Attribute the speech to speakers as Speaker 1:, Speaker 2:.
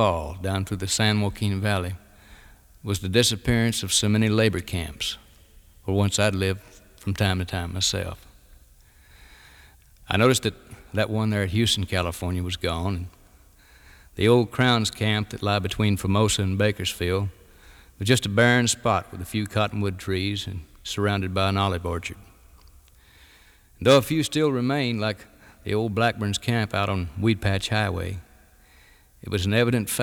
Speaker 1: all down through the San Joaquin Valley was the disappearance of so many labor camps, where once I'd lived from time to time myself. I noticed that one there at Houston, California was gone, and the old Crowns camp that lie between Formosa and Bakersfield was just a barren spot with a few cottonwood trees and surrounded by an olive orchard. And though a few still remain, like the old Blackburn's camp out on Weed Patch Highway, it was an evident fact